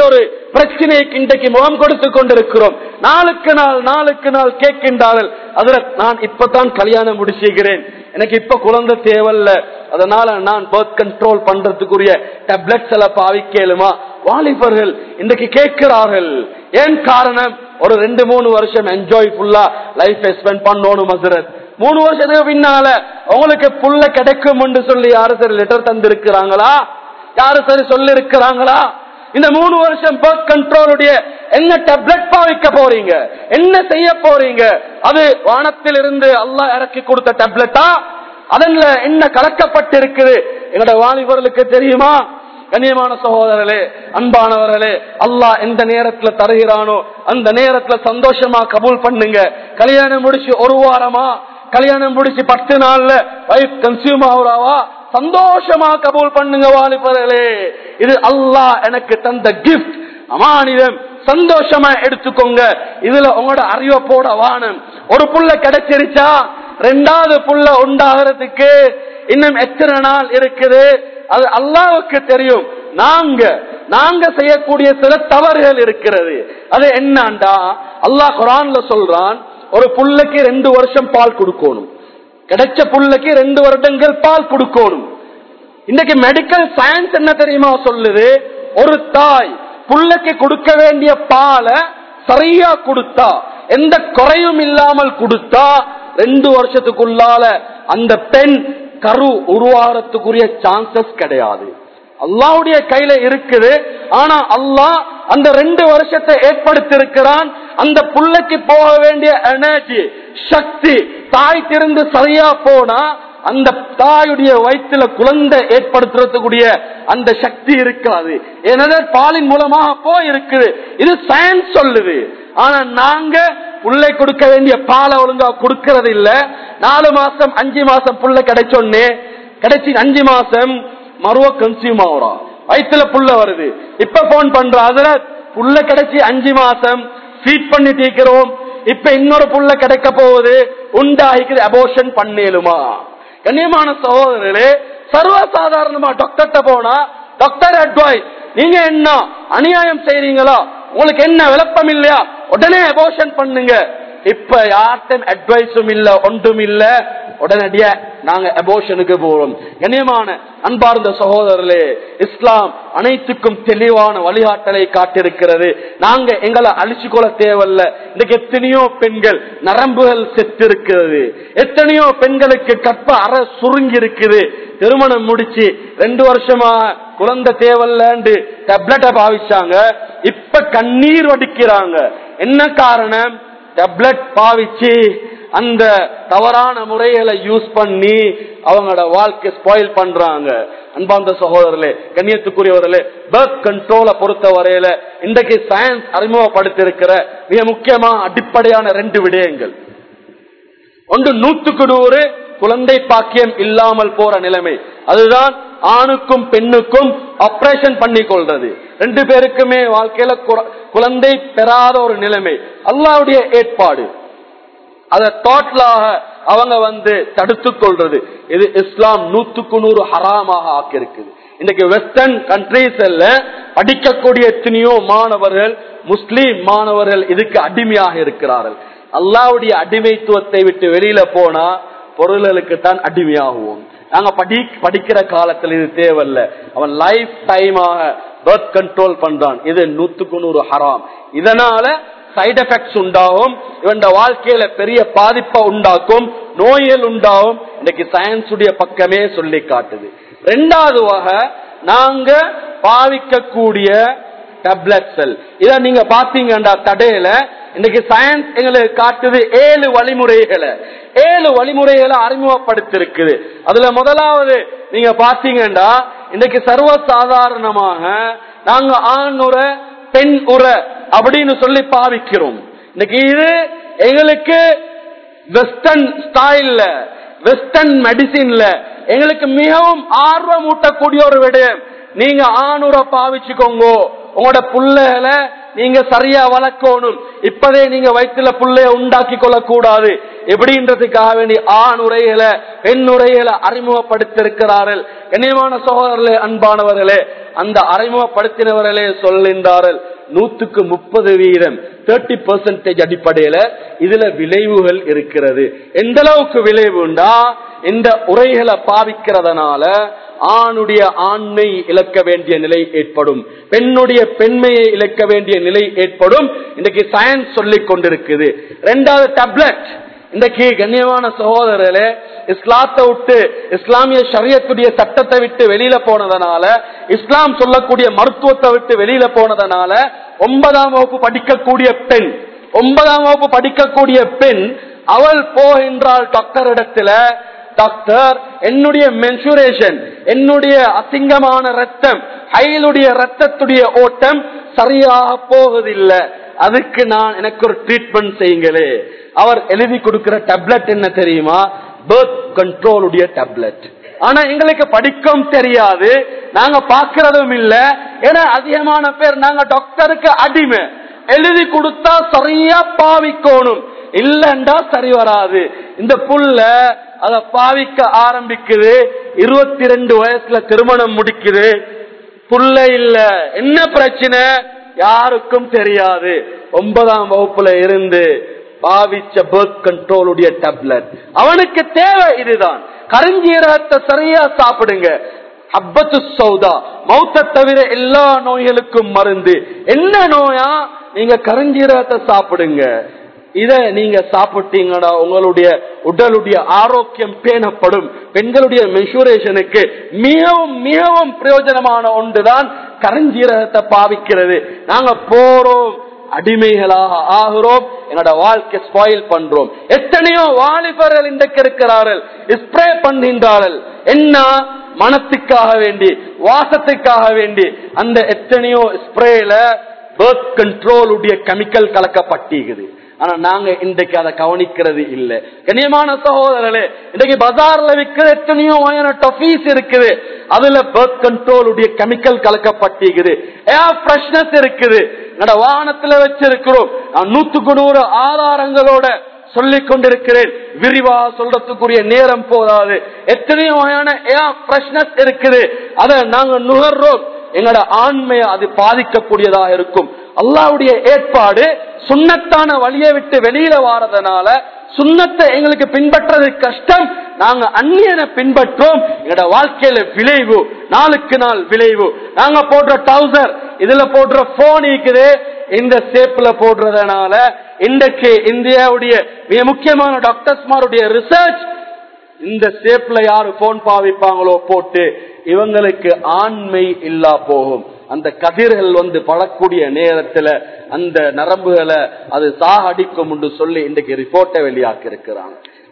பிரச்சனைக்கு இன்றைக்கு முகம் கொடுத்து கொண்டிருக்கிறோம். நாளுக்கு நாள் நாளுக்கு நாள் கேட்கின்றார்கள், அதுல நான் இப்பதான் கல்யாணம் முடிச்சுகிறேன், எனக்கு இப்ப குழந்தை தேவையில்ல, அதனால நான் பர்த் கண்ட்ரோல் பண்றதுக்குரிய டேப்லெட்ஸ் எல்லாம் பாவிக்கலுமா? வாலிபர்கள் இன்றைக்கு கேட்கிறார்கள். ஏன் காரணம்? ஒரு ரெண்டு மூணு வருஷம் என்ஜாய் ஃபுல்லா லைஃப் ஸ்பெண்ட் பண்ணணும் ஹஸ்ரத். மூணு வருஷத்துக்கு பின்னால உங்களுக்கு புள்ள கிடைக்கும் என்று சொல்லி யாரு சரி லெட்டர் தந்திருக்கிறாங்களா? யாரு சரி சொல்லி இருக்கிறாங்களா? இந்த மூணு வருஷம் பர்த் கண்ட்ரோலுடைய என்ன டேப்லெட் பாவிக்க போறீங்க, என்ன செய்ய போறீங்க? அது வானத்தில் இருந்து அல்லாஹ் இறக்கி கொடுத்த டேப்லெட்டா? அதன்ல என்ன கலக்கப்பட்டிருக்குது எங்களோட வாலிபர்களுக்கு தெரியுமா? கண்ணியமான சகோதரர்களே, அன்பானவர்களே, அல்லாஹ் எந்த நேரத்துல தருகிறானோ அந்த நேரத்துல சந்தோஷமா கபூல் பண்ணுங்க. கல்யாணம் முடிச்சு ஒரு வாரமா, கல்யாணம் முடிச்சு பத்து நாள்ல வைஃப் கன்சியூம் ஆகுறாவா, சந்தோஷமா கபூல் பண்ணுங்க வாலிபர்களே. இது அல்லாஹ் எனக்கு தந்த கிஃப்ட், அமானிதம். சந்தோஷமா எடுத்துக்கோங்க. இதுல உங்களோட அறிவை போட வானம். ஒரு புள்ள கிடைச்சிருச்சா, ரெண்டாவது புள்ள உண்டாகிறதுக்கு இன்னும் எத்தனை நாள் இருக்குது அது அல்லாஹ்வுக்கு தெரியும். நாங்க நாங்க செய்யக்கூடிய சில தவறுகள் இருக்கிறது. அது என்னண்டா, அல்லாஹ் குர்ஆன்ல சொல்றான், ஒரு புள்ளைக்கு ரெண்டு வருஷம் பால் கொடுக்கணும். கிடைச்ச புள்ளைக்கு ரெண்டு வருடங்கள் பால் கொடுக்கணும். இன்னைக்கு மெடிக்கல் சயின்ஸ் என்ன தெரியுமா சொல்லுது? ஒரு தாய் புள்ளைக்கு கொடுக்க வேண்டிய பாலை சரியா கொடுத்தா, எந்த குறையும் இல்லாமல் கொடுத்தா, ரெண்டு வருஷத்துக்குள்ளால அந்த பெண் கரு உருவாகிறதுக்குரிய சான்சஸ் கிடையாது. அல்லாஹ்வுடைய கையில இருக்குது. ஆனா அல்லாஹ் அந்த ரெண்டு வருஷத்தை ஏற்படுத்தியிருக்கிறான். அந்த புள்ளைக்கு போக வேண்டிய எனர்ஜி, சக்தி தாய் திருந்து சரியா போனா அந்த தாயுடைய வயிற்றுல குழந்தை ஏற்படுத்துறதுக்குரிய அந்த சக்தி இருக்காது. எனவே பாலின் மூலமாக போய் இருக்குது. இது சயின்ஸ் சொல்லுது. ஆனா நாங்க புள்ளை கொடுக்க வேண்டிய பாலை ஒழுங்கா கொடுக்கறது இல்ல. நாலு மாசம் அஞ்சு மாசம் புள்ள கிடைச்சோன்னே, கிடைச்சி அஞ்சு மாசம் மறுவ கன்சியூம் ஆகுறா, வயிற்றுல புள்ள வருது. இப்ப போன் பண்ற, அதுல புள்ள கிடைச்சி அஞ்சு மாசம் ஃபீட் பண்ணி தீக்கிறோம், இப்ப இன்னொரு புள்ள கிடைக்க போகுது, உண்டாகிக்குது, அபோர்ஷன் பண்ணேலுமா? கண்ணியமான சகோதரர்களே, சர்வசாதாரணமா டாக்டர்கிட்ட போனா டாக்டர் அட்வைஸ், நீங்க என்ன அநியாயம் செய்றீங்களா, உங்களுக்கு என்ன விளப்பம் இல்லையா, உடனே அபோர்ஷன் பண்ணுங்க. இப்ப யார்ட்டும் அட்வைஸும் இல்ல, ஒன்றும் இல்ல, உடனடியா நாங்க அபோர்ஷனுக்கு போறோம். கண்ணியமான அன்பார்ந்த சகோதரர்களே, இஸ்லாம் அனைத்துக்கும் தெளிவான வழிகாட்டலை காட்டிருக்கிறது. நாங்க எங்களை அழிச்சு கொள்ள தேவையில்ல. இன்னைக்கு எத்தனையோ பெண்கள் நரம்புகள் செத்து இருக்கிறது, எத்தனையோ பெண்களுக்கு கற்ப அற சுருங்கி இருக்குது. திருமணம் முடிச்சு ரெண்டு வருஷமா குழந்தை தேவையில்லன்னு டேப்லெட்டை பாவிச்சாங்க, இப்ப கண்ணீர் வடிக்கிறாங்க. என்ன காரணம்? டேப்லெட் பாவிச்சு அந்த தவறான முறைகளை யூஸ் பண்ணி அவங்களோட வாழ்க்கை ஸ்பாயில் பண்றாங்க. அன்பார்ந்த சகோதரர்களே, கண்ணியத்துக்குரியவர்களே, பர்த் கண்ட்ரோலை பொறுத்த வரையில இன்றைக்கு சயின்ஸ் அறிமுகப்படுத்தியிருக்கிற மிக முக்கியமா அடிப்படையான ரெண்டு விடயங்கள். ஒன்று, நூற்றுக்கு நூறு குழந்தை பாக்கியம் இல்லாமல் போற நிலைமை. அதுதான் ஆணுக்கும் பெண்ணுக்கும் ஆபரேஷன் பண்ணி கொள்றது. ரெண்டு பேருக்குமே வாழ்க்கையில குழந்தை பெறாத ஒரு நிலைமை அல்லாஹ்வுடைய ஏற்பாடு. அதை டோட்டலாக அவங்க வந்து தடுத்துக் கொள்றது. இது இஸ்லாம் நூற்றுக்கு நூறு ஹராமாக ஆக்கியிருக்குது. இன்னைக்கு வெஸ்டர்ன் கண்ட்ரீஸ் படிக்கக்கூடிய எத்தனையோ மாணவர்கள், முஸ்லீம் மாணவர்கள் இதுக்கு அடிமையாக இருக்கிறார்கள். அல்லாஹ்வுடைய அடிமைத்துவத்தை விட்டு வெளியில போனா பொருள்களுக்கு தான் அடிமையாகுவோம். நாங்க படி படிக்கிற காலத்தில் இது தேவையில்ல. அவன் லைஃப் டைமாக பர்த் கண்ட்ரோல் பண்றான். இது நூற்றுக்கு நூறு ஹராம். இதனால சைடு எஃபெக்ட்ஸ் உண்டாகும், இவன் வாழ்க்கையில பெரிய பாதிப்பை உண்டாக்கும், நோய்கள் உண்டாகும். இன்னைக்கு சயின்ஸ் உடைய பக்கமே சொல்லி காட்டுது. ரெண்டாவது வகை, நாங்க பாவிக்கக்கூடிய டேப்லெட்ஸ். இத நீங்க பாத்தீங்கன்னா தடையில இன்னைக்கு சயின்ஸ் எங்களுக்கு காட்டுது ஏழு வழிமுறைகளை ஏழு வழிமுறைகளை அறிமுகப்படுத்திருக்குது. அதுல முதலாவது நீங்க பாத்தீங்கன்னா இன்னைக்கு சர்வசாதாரணமாக நாங்க ஆண் உர பெண் உர அப்படின்னு சொல்லி பாவிக்கிறோம். இன்னைக்கு இது எங்களுக்கு வெஸ்டர்ன் ஸ்டைல்ல, வெஸ்டர்ன் மெடிசின்ல எங்களுக்கு மிகவும் ஆர்வம் ஊட்டக்கூடிய ஒரு விடயம். நீங்க ஆணுற பாவிச்சுக்கோங்க, உங்களோட புள்ளைகளை நீங்க சரியா வளர்க்கணும், இப்பதே நீங்க வயிற்றுல புள்ளைய உண்டாக்கி கொள்ள கூடாது எப்படின்றதுக்காக வேண்டி ஆண் உரைகளை பெண் உரைகளை அறிமுகப்படுத்திருக்கிறார்கள். கண்ணியமான சகோதரர்களே, அன்பானவர்களே, அந்த அறிமுகப்படுத்தினவர்களே சொல்கின்றார்கள், நூத்துக்கு முப்பது வீதம் தேர்ட்டி பெர்சன்டேஜ் அடிப்படையில இதுல விளைவுகள் இருக்கிறது. எந்த அளவுக்கு விளைவுண்டா, இந்த உரைகளை பாவிக்கிறதுனால ஆணுடைய ஆண்மை இழக்க வேண்டிய நிலை ஏற்படும், பெண்ணுடைய பெண்மையை இழக்க வேண்டிய நிலை ஏற்படும். இன்றைக்கு சயின்ஸ் சொல்லிக் கொண்டிருக்குது. இரண்டாவது டேப்லெட். இன்றைக்கு கண்ணியமான சகோதரர்களே, இஸ்லாத்தை விட்டு இஸ்லாமிய ஷரியத்துடைய சட்டத்தை விட்டு வெளியில போனதனால, இஸ்லாம் சொல்லக்கூடிய மருத்துவத்தை விட்டு வெளியில போனதனால, ஒன்பதாம் வகுப்பு படிக்கக்கூடிய பெண் ஒன்பதாம் வகுப்பு படிக்கக்கூடிய பெண் அவள் போகின்றாள் டாக்டர் இடத்துல. டாக்டர், என்னுடைய மென்சுரேஷன், என்னுடைய அசிங்கமான ரத்தம், ஹைலுடைய ரத்தத்துடைய ஓட்டம் சரியாக போவதில்லை, அதுக்கு நான் எனக்கு ஒரு ட்ரீட்மெண்ட் செய்யுங்களே. அவர் எழுதி கொடுக்கிற டேப்லெட் என்ன தெரியுமா? பர்த் கண்ட்ரோலுடைய டேப்லெட். ஆனா எங்களுக்கு படிக்கவும் தெரியாது, நாங்க பாக்குறதும் இல்ல. ஏன்னா அதிகமான பேர் நாங்க டாக்டருக்கு அடிமை. எழுதி கொடுத்தா சரியா பாவிக்கணும், இல்லண்டா சரி வராது. இந்த புள்ள அத பாவிக்க ஆரம்பிக்குது, இருபத்தி ரெண்டு வயசுல திருமணம் முடிக்குது, புள்ள இல்ல. என்ன பிரச்சனை யாருக்கும் தெரியாது. ஒன்பதாம் வகுப்புல இருந்து பாவிச்ச பர்த் கண்ட்ரோலுடைய டேப்லெட். அவனுக்கு தேவை இதுதான். கருஞ்சீரகத்தை சரியா சாப்பிடுங்க. ஹப்பத்து சௌதா, மௌத்த தவிர எல்லா நோய்களுக்கும் மருந்து. என்ன நோயா? நீங்க கருஞ்சீரகத்தை சாப்பிடுங்க. இத நீங்க சாப்பிட்டீங்கன்னா உங்களுடைய உடலுடைய ஆரோக்கியம் பேணப்படும். பெண்களுடைய மென்சுரேஷனுக்கு மிகவும் மிகவும் பிரயோஜனமான ஒன்றுதான் கருஞ்சீரகத்தை பாவிக்கிறது. நாங்க போறோம், அடிமைகளாக ஆகிறோம், என்னோட வாழ்க்கை ஸ்பாயில் பண்றோம். எத்தனையோ வாலிபர்கள் இன்றைக்கு இருக்கிறார்கள், ஸ்ப்ரே பண்ணுகின்றார்கள். என்ன? மனத்துக்காக வேண்டி, வாசத்துக்காக வேண்டி. அந்த எத்தனையோ ஸ்ப்ரேல பர்த் கண்ட்ரோல் உடைய கெமிக்கல் கலக்கப்பட்டிருக்குது. ஆனா நாங்க இன்றைக்கு அதை கவனிக்கிறது இல்ல. கண்ணியமான சகோதரர்களே, இன்றைக்கு பஜார்ல விற்கிற எத்தனையோ வகையான டொஃபீஸ் இருக்குது, அதுல பர்த் கண்ட்ரோல் உடைய கெமிக்கல் கலக்கப்பட்டிருக்குது. ஏர் ஃப்ரெஷ்னஸ் இருக்குது. என்னோட வாகனத்துல வச்சிருக்கிறோம். நான் நூத்துக்கு நூறு ஆதாரங்களோட சொல்லிக் கொண்டிருக்கிறேன், விரிவா சொல்றதுக்குரிய நேரம் போதாது. எத்தனையோ வகையான ஏர் ஃப்ரெஷ்னஸ் இருக்குது, அதை நாங்க நுகர்றோம். எங்களோட ஆண்மையை அது பாதிக்கக்கூடியதாக இருக்கும். அல்லாஹ்வுடைய ஏற்பாடு சுன்னத்தான வழியை விட்டு வெளியில வாரதனால சுன்னத்தை எங்களுக்கு பின்பற்றது கஷ்டம். நாங்க அந்நியனை பின்பற்றோம். எங்களோட வாழ்க்கையில விளைவு, நாளுக்கு நாள் விளைவு. நாங்க போடுற டவுசர், இதுல போடுற போன் இருக்குது, இந்த சேப்ல போடுறதுனால இன்றைக்கு இந்தியாவுடைய மிக முக்கியமான டாக்டர்ஸ்மாருடைய ரிசர்ச், இந்த சேப்ல யாரு போன் பாவிப்பாங்களோ போட்டு இவங்களுக்கு ஆண்மை இல்லா போகும். அந்த கதிர்கள் வந்து படக்கூடிய நேரத்துல அந்த நரம்புகளை அது சாகடிக்கும் என்று சொல்லி இன்றைக்கு ரிப்போர்ட்டை வெளியாக்கி இருக்கிறாங்க.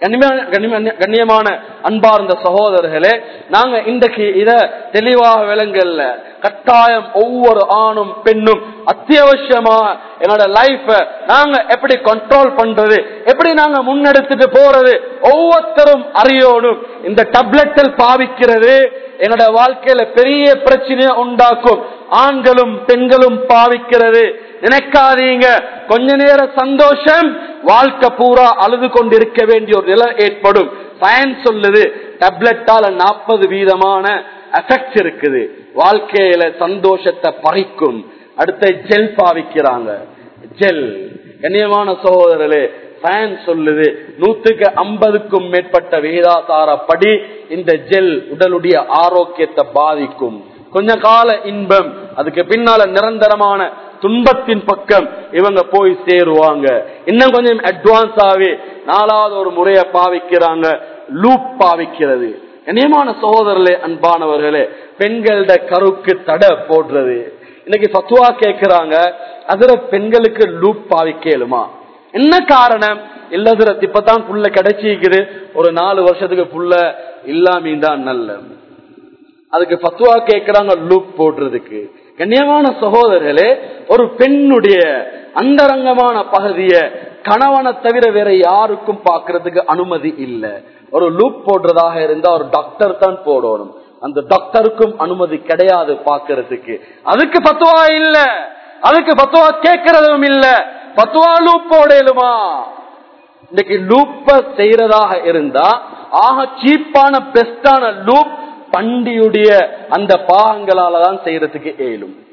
கண்ணியமான அன்பார்ந்த சகோதரர்களே, நாங்க இன்றைக்கு இத தெளிவாக விளங்கல்ல. கட்டாயம் ஒவ்வொரு ஆணும் பெண்ணும் அத்தியாவசியமா என்னோட லைஃப நாங்க எப்படி கண்ட்ரோல் பண்றது, எப்படி நாங்க முன்னெடுத்துட்டு போறது ஒவ்வொருத்தரும் அறியணும். இந்த டேப்லெட்டில் பாவிக்கிறது என்னோட வாழ்க்கையில பெரிய பிரச்சனையை உண்டாக்கும். ஆண்களும் பெண்களும் பாவிக்கிறது நினைக்காதீங்க. கொஞ்ச நேர சந்தோஷம், வாழ்க்கை பூரா அழுது கொண்டிருக்க வேண்டிய ஒரு நிலை ஏற்படும். சயின்ஸ் சொல்லுது டேப்லெட்டால நாற்பது வீதமான எஃபெக்ட் இருக்குது, வாழ்க்கையில சந்தோஷத்தை பறிக்கும். அடுத்த ஜெல் பாவிக்கிறாங்க. ஜெல் கண்ணியமான சகோதரர்களே, சயின்ஸ் சொல்லுது நூத்துக்கு ஐம்பதுக்கும் மேற்பட்ட விகிதாசாரப்படி இந்த ஜெல் உடலுடைய ஆரோக்கியத்தை பாதிக்கும். கொஞ்ச கால இன்பம், அதுக்கு பின்னால நிரந்தரமான துன்பத்தின் பக்கம் இவங்க போய் சேருவாங்க. இன்னும் கொஞ்சம் அட்வான்ஸ் ஆகி நாலாவது ஒரு முறையை பாவிக்கிறாங்க, லூப் பாவிக்கிறது. கண்ணியமான சகோதரர்களே, அன்பானவர்களே, பெண்களோட கருக்கு தடை போடுறது. இன்னைக்கு ஃபத்வா கேட்கிறாங்க, அதுல பெண்களுக்கு லூப் பாவிக்கலுமா? என்ன காரணம்? இல்ல இப்பதான் புள்ள கிடைச்சிக்குது, ஒரு நாலு வருஷத்துக்கு புள்ள இல்லாமதான் நல்ல, அதுக்கு ஃபத்வா கேட்கிறாங்க லூப் போடுறதுக்கு. கண்ணியமான சகோதரர்களே, ஒரு பெண்ணுடைய அந்தரங்கமான பகுதியை கணவனை தவிர வேற யாருக்கும் பாக்குறதுக்கு அனுமதி இல்லை. ஒரு லூப் போடுறதாக இருந்தா ஒரு டாக்டர் தான் போடணும். அந்த டாக்டருக்கும் அனுமதி கிடையாது பாக்குறதுக்கு. அதுக்கு ஃபத்வா இல்ல, அதுக்கு ஃபத்வா கேட்கறதும் இல்ல. ஃபத்வா லூப் போடலுமா? இன்னைக்கு லூப்ப செய்யறதாக இருந்தா ஆக சீப்பான பெஸ்டான லூப் பண்டியுடைய அந்த பாகங்களால தான் செய்யறதுக்கு ஏலும்.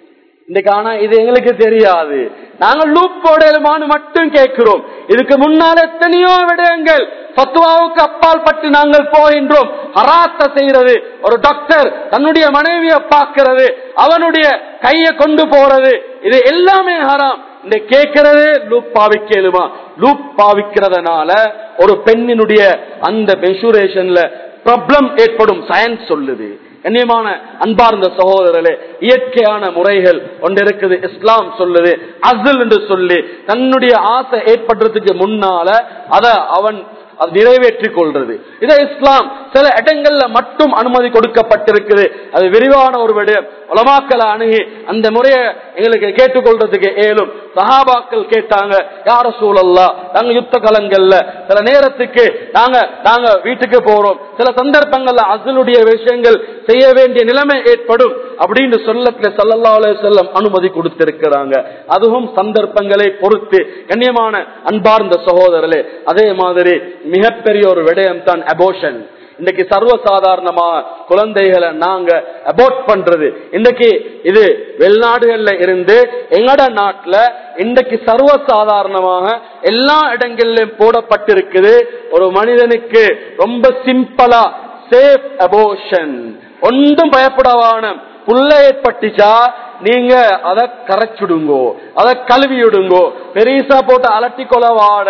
இன்னைக்கு ஆனா இது எங்களுக்கு தெரியாது. நாங்கள் லூப் போடலுமானு மட்டும் கேட்கிறோம். இதுக்கு முன்னால் எத்தனையோ விடயங்கள் ஃபத்வாவுக்கு அப்பால் பட்டு நாங்கள் போகின்றோம். ஹராத்த செய்யறது, ஒரு டாக்டர் தன்னுடைய மனைவியை பார்க்கிறது, அவனுடைய கையை கொண்டு போறது, இது எல்லாமே ஹராம். இந்த கேட்கிறது லூப் பாவிக்கலுமா? லூப் பாவிக்கிறதுனால ஒரு பெண்ணினுடைய அந்த மென்சுரேஷன்ல ப்ராப்ளம் ஏற்படும் சயின்ஸ் சொல்லுது. கண்ணியமான அன்பார்ந்த சகோதரர்களே, இயற்கையான முறைகள் ஒன்று இருக்குது. இஸ்லாம் சொல்லுது அஸ்ல் என்று சொல்லி தன்னுடைய ஆசை ஏற்படுறதுக்கு முன்னால அத அவன் நிறைவேற்றிக் கொள்றது. இதை இஸ்லாம் சில இடங்கள்ல மட்டும் அனுமதி கொடுக்கப்பட்டிருக்குது. அது விரிவான ஒரு விடயம். உலமாக்களை அணுகி அந்த முறையை எங்களுக்கு கேட்டுக்கொள்றதுக்கு ஏலும். சஹாபாக்கள் கேட்டாங்க, யா ரசூலல்லாஹ், நாங்க யுத்த கலங்கள்ல சில நேரத்துக்கு நாங்க நாங்க வீட்டுக்கு போறோம், சில சந்தர்ப்பங்கள்ல அஸ்லுடைய விஷயங்கள் செய்ய வேண்டிய நிலைமை ஏற்படும் அப்படின்னு சொல்லத்துல ஸல்லல்லாஹு அலைஹி வஸல்லம் அனுமதி கொடுத்திருக்கிறாங்க. அதுவும் சந்தர்ப்பங்களை பொறுத்து. கண்ணியமான அன்பார்ந்த சகோதரர்களே, அதே மாதிரி மிகப்பெரிய ஒரு விடயம் தான் அபோஷன். இன்னைக்கு சர்வசாதாரணமா குழந்தைகளை நாங்க அபோர்ட் பண்றது. இன்னைக்கு இது வெளிநாடுகள்ல இருந்து எங்கட நாட்டுல இன்றைக்கு சர்வசாதாரணமாக எல்லா இடங்களிலும் போடப்பட்டிருக்குது. ஒரு மனிதனுக்கு ரொம்ப சிம்பிளா சேஃப் அபோஷன், ஒன்றும் பயப்படவான. புள்ள ஏற்பட்டுச்சா நீங்க அதை கரைச்சுடுங்கோ, அதை கழுவிடுங்கோ, பெரிசா போட்டு அலட்டி கொலவாட.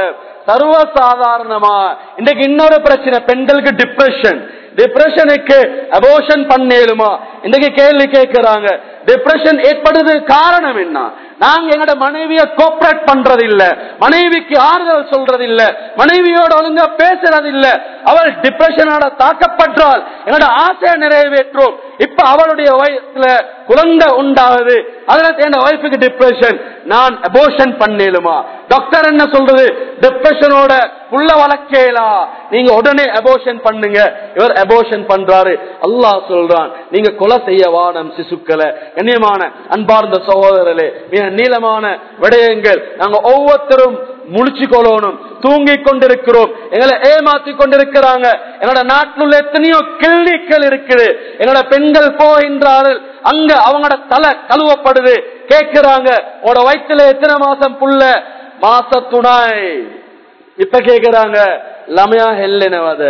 சர்வசாதாரணமா இன்றைக்கு இன்னொரு பிரச்சனை, பெண்களுக்கு டிப்ரெஷன். டிப்ரெஷனுக்கு அபோஷன் பண்ணேலுமா? இன்னைக்கு கேள்வி கேட்கிறாங்க. டிப்ரெஷன் ஏற்படுது காரணம் என்ன? நாங்க எங்கட மனைவிய கோஆபரேட் பண்றது இல்ல, மனைவிக்கு ஆறுதல் சொல்றது இல்ல, மனைவியோட ஒழுங்கா பேசுறது இல்ல. அவள் டிப்ரெஷனோட தாக்கப்பட்டால் எங்கட ஆசையை நிறைவேற்றும். இப்ப அவளுடைய வயசுல குழந்தை உண்டாகுது, அதுல என் வைஃபுக்கு டிப்ரெஷன், நான் அபோஷன் பண்ணேலுமா? டாக்டர் என்ன சொல்றது? டிப்ரெஷனோட புள்ள வளர்க்கலா, நீங்க உடனே அபோஷன் பண்ணுங்க. இவர் அபோஷன் பண்றாரு. அல்லாஹ் சொல்றான், நீங்க கொலை செய்ய வானம் சிசுக்களை. கண்ணியமான அன்பார்ந்த சகோதரர்களே, மிக நீளமான விடயங்கள். நாங்க ஒவ்வொருத்தரும் முழிச்சு கொள்ளணும். தூங்கி கொண்டிருக்கிறோம், எங்களை ஏமாத்தி கொண்டிருக்கிறாங்க. எங்களோட நாட்டில் உள்ள எத்தனையோ கிளினிக்கள் இருக்குது. எங்களோட பெண்கள் போகின்றார்கள், அங்க அவங்களோட தலை கழுவப்படுது. கேட்கிறாங்க, உங்களோட வயிற்றுல எத்தனை மாசம் புள்ள? மாசத்துணாய். இப்ப கேக்குறாங்க லமையா ஹெல்லனவத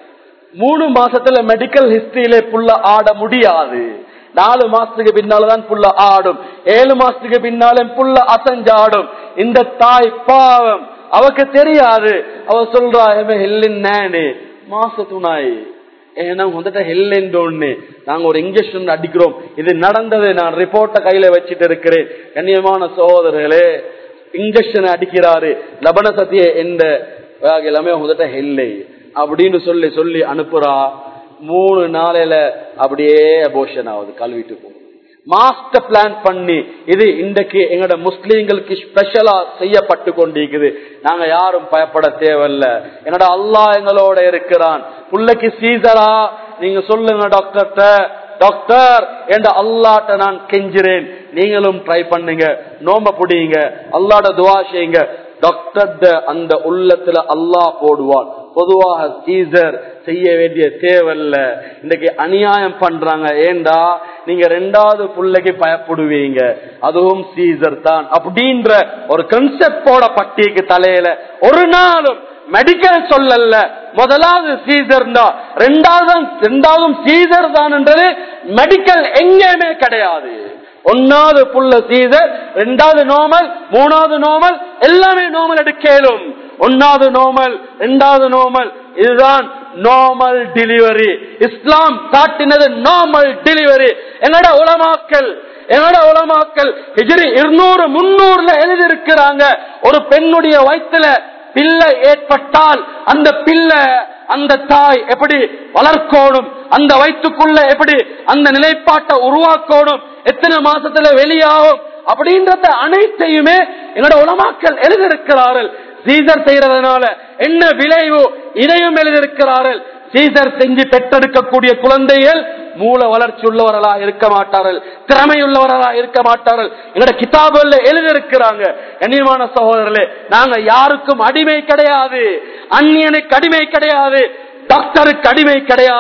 மூணு மாசத்துல மெடிக்கல் ஹிஸ்டரியில புள்ள ஆட முடியாது. நாலு மாசத்துக்கு பின்னால்தான் புள்ள ஆடும், ஏழு மாசத்துக்கு பின்னாலும் புள்ள அசஞ்சாடும். இந்த தாய் பாவம், அவக்கு தெரியாது. அவ சொல்றா ஹெல்லின்னு மாசத்துணாய், ஏன்னா வந்துட்டு ஹெல்லு நாங்க ஒரு இன்ஜெக்ஷன் அடிக்கிறோம். இது நடந்தது, நான் ரிப்போர்ட்டை கையில வச்சுட்டு இருக்கிறேன். கண்ணியமான சகோதரர்களே, இன்ஜெக்ஷன் அடிக்கிறாரு, லபன சத்திய எந்த எல்லாமே வந்துட்டு ஹெல்லை அப்படின்னு சொல்லி சொல்லி அனுப்புறா. மூணு நாளையில அப்படியே அபோஷன் ஆகுது, கழுவிட்டு போகும். மாஸ்டர் பிளான் பண்ணி இது இன்றைக்கு எங்கட முஸ்லீம்களுக்கு ஸ்பெஷலா செய்யப்பட்டு கொண்டிருக்குது. நாங்க யாரும் பயப்பட தேவையில்ல. என்னோட அல்லாஹ் எங்களோட இருக்கிறான். புள்ளைக்கு சீசரா நீங்க சொல்லுங்க டாக்டர்கிட்ட, டாக்டர் என்ற அல்லாட்ட நான் கெஞ்சுறேன், நீங்களும் ட்ரை பண்ணுங்க, நோம்ப புடிங்க, அல்லாட துவா செய்யுங்க. டாக்டர் அந்த உள்ளத்துல அல்லாஹ் போடுவான். பொதுவாக சீசர் செய்ய வேண்டிய தேவையில்ல. இன்னைக்கு அநியாயம் பண்றாங்க. ஏண்டா நீங்க ரெண்டாவது புள்ளைக்கு பயப்படுவீங்க, அதுவும் சீசர் தான் அப்படின்ற ஒரு கன்செப்ட் போடப்பட்டிருக்கு தலையில. ஒரு நாளும் மெடிக்கல் சொல்லல, முதலாவது சீசர் தான், ரெண்டாவது ரெண்டாவதும் சீசர் தான் என்றது மெடிக்கல் எங்கேயுமே கிடையாது. ஒன்னாவது புள்ள சீசர், ரெண்டாவது நோமல், மூணாவது நோமல், எல்லாமே நோமல் எடுக்கலும். ஒன்னாவது நோமல், ரெண்டாவது நோமல், இதுதான் நார்மல் டெலிவரி. இஸ்லாம் காட்டினது நார்மல் டெலிவரி. என்னோட உலமாக்கள் என்னோட உலமாக்கள் ஹிஜ்ரி இருநூறு முன்னூறுல எழுதியிருக்கிறாங்க, ஒரு பெண்ணுடைய வயிற்றுல பிள்ளை ஏற்பட்டால் அந்த பிள்ளை அந்த தாய் எப்படி வளர்க்கணும், அந்த வயிற்றுக்குள்ள எப்படி அந்த நிலைப்பாட்டை உருவாக்கணும், எத்தனை மாசத்துல வெளியாகும் அப்படின்றத அனைத்தையுமே என்னோட உலமாக்கள் எழுதியிருக்கிறார்கள். சீசர் செய்யறதுனால என்ன விளைவு இதையும் எழுதியிருக்கிறார்கள். சீசர் செஞ்சு பெற்றெடுக்கக்கூடிய குழந்தைகள் மூல வளர்ச்சி உள்ளவர்களா இருக்க மாட்டார்கள், திறமையுள்ளவர்களா இருக்க மாட்டார்கள். என்னோட கிதாபுல எழுதியிருக்கிறாங்க. கண்ணியமான சகோதரர்களே, நாங்க யாருக்கும் அடிமை கிடையாது, அந்நியனுக்கு அடிமை கிடையாது, டாக்டருக்கு அடிமை கிடையாது,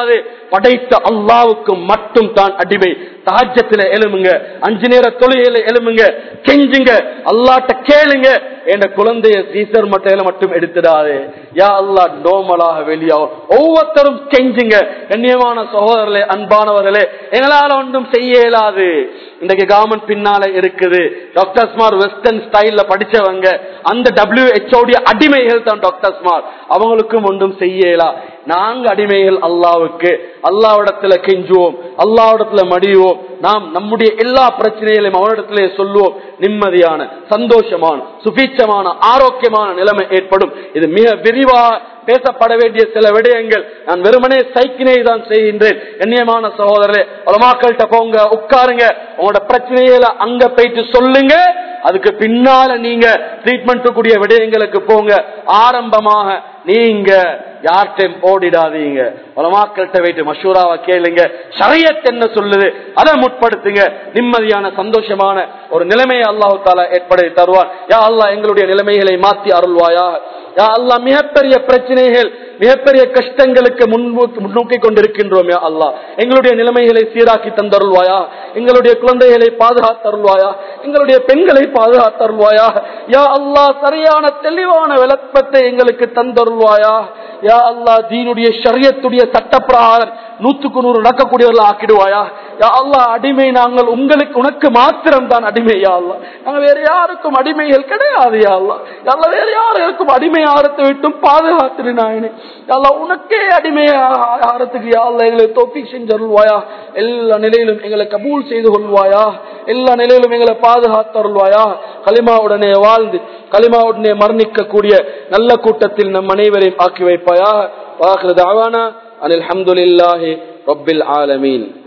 படைத்த அல்லாவுக்கு மட்டும் தான் அடிமை. தஹஜ்ஜத்துல எழுமுங்க, அஞ்சு நேர தொழுகையில எழுமுங்க, கெஞ்சுங்க, அல்லாஹ்ட்ட கேளுங்க. என் குழந்தைய சீசர் மட்டையில மட்டும் எடுத்துடாது யா அல்லாஹ், நோமலாக வெளியாகும். ஒவ்வொருத்தரும் கெஞ்சுங்க. கண்ணியமான சகோதரர்களே, அன்பானவர்களே, எங்களால ஒன்றும் செய்ய இயலாது. இன்றைக்கு கவர்மெண்ட் பின்னால இருக்குது. டாக்டர்ஸ்மார் வெஸ்டர்ன் ஸ்டைல்ல படிச்சவங்க, அந்த டபிள்யூஹெச்ஓடைய அடிமைகள் தான் டாக்டர்ஸ்மார். அவங்களுக்கும் ஒன்றும் செய்யலா. நாங்க அடிமைகள் அல்லாவுக்கு. அல்லாவிடத்துல கெஞ்சுவோம், அல்லாவிடத்துல மடிவோம். நாம் நம்முடைய எல்லா பிரச்சனைகளையும் அவனிடத்திலே சொல்லுவோம். நிம்மதியான, சந்தோஷமான, சுபீட்சமான, ஆரோக்கியமான நிலைமை ஏற்படும். இது மிக விரிவாக பேசப்பட வேண்டிய சில விடயங்கள். நான் வெறுமனே சைக்கினை தான் செய்கின்றேன். கண்ணியமான சகோதரர்களே, உலமாக்கள்கிட்ட போங்க, உட்காருங்க, உங்களோட பிரச்சனைகளை அங்க போயிட்டு சொல்லுங்க. அதுக்கு பின்னால நீங்க ட்ரீட்மெண்ட் கூடிய விடயங்களுக்கு போங்க. ஆரம்பமாக நீங்க யார்கிட்டையும் ஓடிடாதீங்க. உலமாக்கள்கிட்ட போயிட்டு மஷூராவை கேளுங்க. ஷரியத் என்ன சொல்லுது அதை முற்படுத்துங்க. நிம்மதியான, சந்தோஷமான ஒரு நிலைமையை அல்லாஹ் தஆலா ஏற்படுத்தி தருவார். யா அல்லாஹ், எங்களுடைய நிலைமைகளை மாற்றி அருள்வாயா. யா அல்லாஹ், மிகப்பெரிய பிரச்சனைகள், மிகப்பெரிய கஷ்டங்களுக்கு முன்னோக்கி கொண்டிருக்கின்றோம். யா அல்லாஹ், எங்களுடைய நிலைமைகளை சீராக்கி தந்தருள்வாயா. எங்களுடைய குழந்தைகளை பாதுகாத்தருள்வாயா. எங்களுடைய பெண்களை பாதுகாத்தருள்வாயா. யா அல்லாஹ், சரியான தெளிவான விளக்கத்தை எங்களுக்கு தந்தருள்வாயா. யா அல்லாஹ், தீனுடைய ஷரியத்துடைய சட்டப்பிரகாரம் நூற்றுக்கு நூறு நடக்கக்கூடியவர்கள் ஆக்கிடுவாயா. யா அல்லாஹ், அடிமை நாங்கள் உங்களுக்கு, உனக்கு மாத்திரம் தான் அடிமை. யா அல்லாஹ், நாங்கள் வேற யாருக்கும் அடிமைகள் கிடையாது. யா அல்லாஹ், யா அல்லாஹ், வேற யாருக்கும் அடிமை ஆரத்தை விட்டும் பாதுகாத்து நாயனே. யா அல்லாஹ், உனக்கே அடிமை ஆரத்துக்கு யா அல்லாஹ் எங்களை தௌஃபீக் செஞ்சருள்வாயா. எல்லா நிலையிலும் எங்களை கபூல் செய்து கொள்வாயா. எல்லா நிலையிலும் எங்களை பாதுகாத்தருள்வாயா. கலிமாவுடனே வாழ்ந்து கலிமாவுடனே மரணிக்க கூடிய நல்ல கூட்டத்தில் நம் அனைவரையும் ஆக்கி வைப்பாயா. வாஹிரு தஅவானா அனில் ஹம்துலில்லாஹி ரப்பில் ஆலமீன்.